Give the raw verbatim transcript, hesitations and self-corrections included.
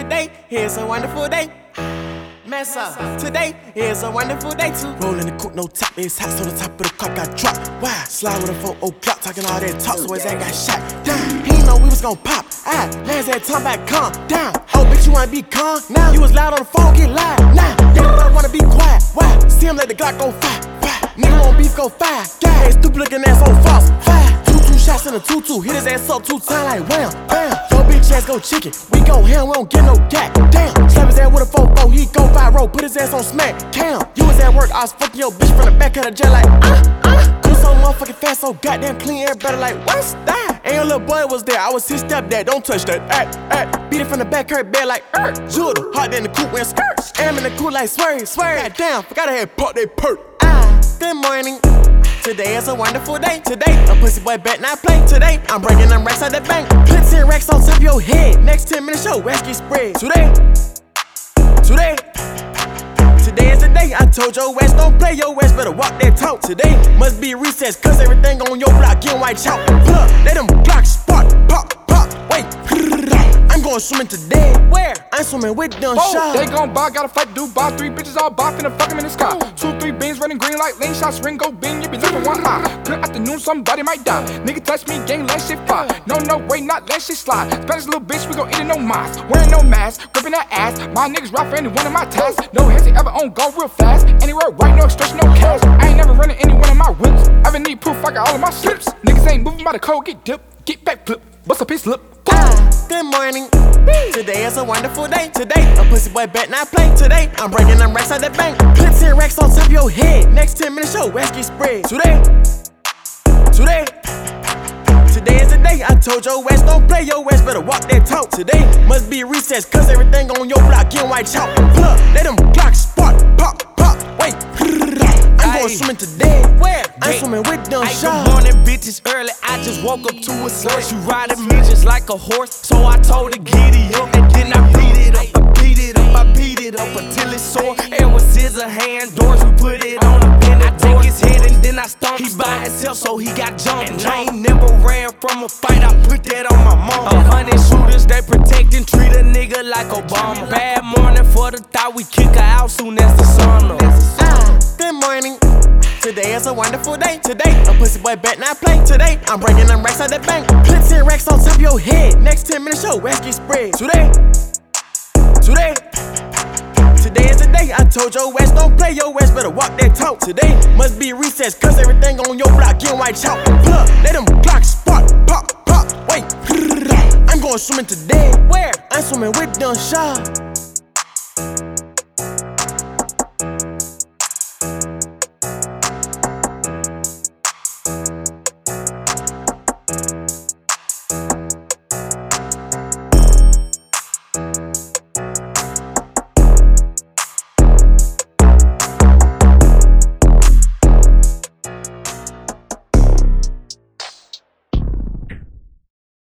Today is a wonderful day. Mess up. Today is a wonderful day too. Rollin' the coupe, no top, it's hot, so the top of the car got dropped. Wow, slide with a four oh block, talking all that talk, so his ass got shot down. He ain't know we was gon' pop. Ah, man's that time back, calm down. Oh, bitch, you wanna be calm now? You was loud on the phone, get loud now. Nah. Don't wanna be quiet. Why? See him let the Glock go fire. Fire. Nigga won't beef, go fire. Hey, stupid looking ass on false. Fire. Two two shots in a two two, hit his ass up two times like wham, bam. Your bitch ass go chicken, we go ham, we don't get no gat. Damn, slap his ass with a four four, he go viral, put his ass on smack. Cam, you was at work, I was fucking your bitch from the back of the jet like ah ah. You so motherfucking fast, so goddamn clean, everybody like what's that? And your little boy was there, I was his stepdad, don't touch that. At at, beat it from the back, her bed like er. Judah, hot in the coupe wearing skirts, am in the coupe like swerve, swerve. Goddamn, forgot I had pop that perk. Ah, good morning. Today is a wonderful day. Today, a pussy boy bet not play. Today, I'm bringing them racks out the bank. Put ten racks on top of your head. Next ten minutes, your ass get spread. Today, today, today is the day. I told your ass don't play. Your ass better walk that talk. Today must be recess, cause everything on your block getting white chalk. Plug, let them blocks spark, pop, pop, wait. I'm going swimming today. Where? I'm swimming with them shots. They gon' buy, gotta fight, do buy. Three bitches all buy, finna fuck 'em in the sky. Two, three beans running green like lane shots. Ring go bing, you be looking one eye. Good afternoon, somebody might die. Nigga touch me, gang, let shit fly. No, no, way, not let shit slide. Spanish little bitch, we gon' eat it, no mas. Wearing no mask, gripping that ass. My niggas rap for any one of my tasks. No hands, ever on go real fast. Anywhere right, no extortion, no cash. I ain't never running any one of my whips. Ever need proof, I got all of my slips. Niggas ain't moving by the code, get dipped. Get back, flip, bust up his lip. Ah, good morning. Today is a wonderful day. Today, a pussy boy bet not play. Today, I'm bringing them racks out the bank. Put ten racks on top of your head. Next ten minutes, your ass get spread. Today, today, today is the day. I told your ass don't play. Your ass better walk that talk. Today must be recess, cause everything on your block getting white chalk. Plug, let them blocks spark, pop, pop, wait. I'm going swimming today. Where? I'm swimming with them shots. Good morning, bitches, early. I just woke up to a source. You riding me just like a horse, so I told her giddy up, and then I beat it up, I beat it up, I beat it up until it's sore. It was scissor hand doors, we put it on a pin. I take his head and then I stomp. He by himself, so he got jumped. And I ain't never ran from a fight. I put that on my mama. A hundred shooters, they protect and treat a nigga like Obama. Bad morning for the thought, we kick her out soon as the sun up. Ah, good morning. Today is a wonderful day. Today, a pussy boy bet not play. Today, I'm bringing them racks out the bank. Put ten racks on top of your head. Next ten minutes, your ass get spread. Today, today, today is the day. I told your ass don't play. Your ass better walk that talk. Today must be recess, cause everything on your block getting white chalk. Plug, let them blocks spark, pop, pop, wait. I'm going swimming today. Where? I'm swimming with them shots.